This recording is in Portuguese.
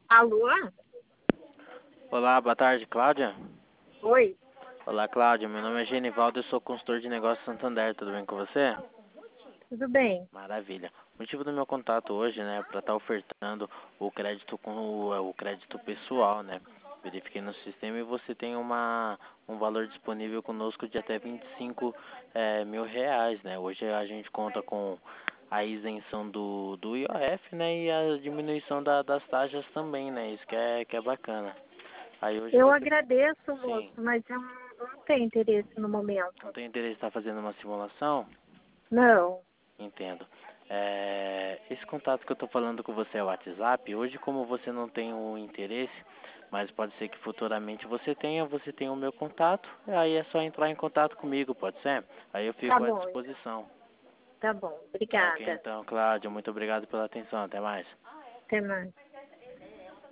Alô? Olá, boa tarde, Cláudia. Oi, Olá, Cláudia. Meu nome é Genivaldo, eu sou consultor de negócios Santander. Tudo bem com você? tudo bem? Maravilha. O motivo do meu contato hoje, né, é para estar ofertando o crédito com o crédito pessoal, né? Verifiquei no sistema e você tem um valor disponível conosco de até 25 mil reais, né? Hoje a gente conta com a isenção do IOF, né? E a diminuição das taxas também, né? Isso que é bacana. Aí hoje Eu você... agradeço, Sim. moço, mas eu não tenho interesse no Não momento. tem interesse em estar fazendo uma simulação? Não. Entendo. Esse contato que eu estou falando com você é o WhatsApp. Hoje, como você não tem o interesse, mas pode ser que futuramente você tenha o meu contato. Aí é só entrar em contato comigo, pode ser? Aí eu Tá fico à bom, disposição. tá bom. Tá ok, Obrigada. então, Cláudio, muito obrigado pela atenção. Até mais. Até mais.